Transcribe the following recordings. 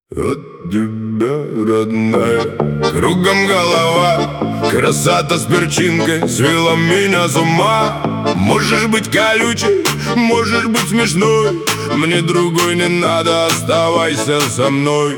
От тебя, родная, кругом голова. Красота с перчинкой свела меня с ума. Можешь быть колючей, можешь быть смешной, мне другой не надо, оставайся со мной.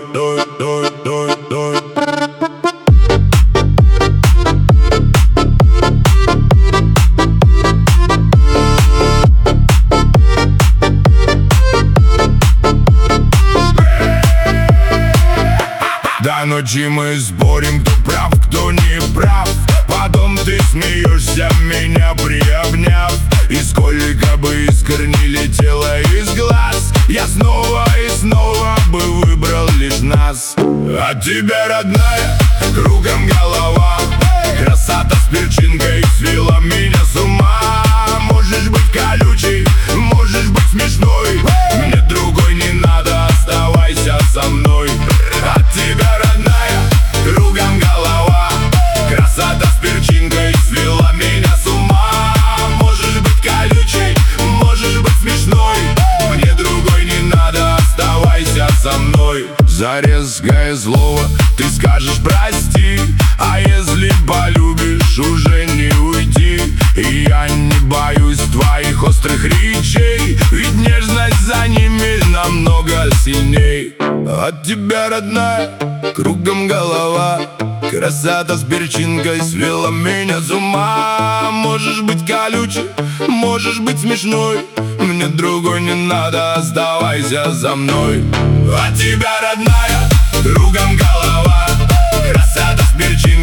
До ночи мы спорим, кто прав, кто не прав. Потом ты смеешься, меня приобняв. И сколько бы искр не летело из глаз, я снова и снова бы выбрал лишь нас. От тебя, родная, кругом голова. Красота с перчинкой свела меня с ума. Можешь быть колючей, можешь быть смешной, мне другой не надо, оставайся со мной. От тебя, родная, кругом голова. Красота с перчинкой свела меня с ума. Можешь быть колючей, можешь быть смешной, мне другой не надо, оставайся со мной. За резкое слово ты скажешь прости, а если полюбишь, уже не уйти. И я не боюсь твоих острых речей, ведь нежность за ними намного сильней. От тебя, родная, кругом голова. Красота с перчинкой свела меня с ума. Можешь быть колючей, можешь быть смешной, мне другой не надо, оставайся за мной. От тебя, родная, кругом голова. Красота с перчинкой